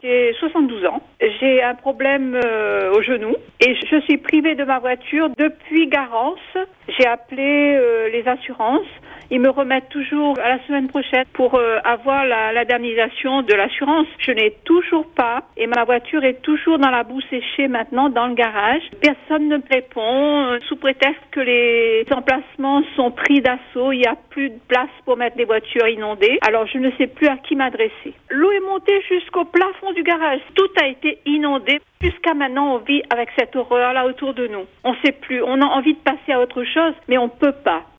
J'ai 72 ans, j'ai un problème au genou et je suis privée de ma voiture depuis Garance. J'ai appelé les assurances. Ils me remettent toujours à la semaine prochaine pour avoir l'indemnisation de l'assurance. Je n'ai toujours pas et ma voiture est toujours dans la boue séchée maintenant dans le garage. Personne ne me répond sous prétexte que les emplacements sont pris d'assaut. Il n'y a plus de place pour mettre des voitures inondées. Alors je ne sais plus à qui m'adresser. L'eau est montée jusqu'au plafond du garage. Tout a été inondé. Jusqu'à maintenant, on vit avec cette horreur-là autour de nous. On ne sait plus. On a envie de passer à autre chose, mais on ne peut pas.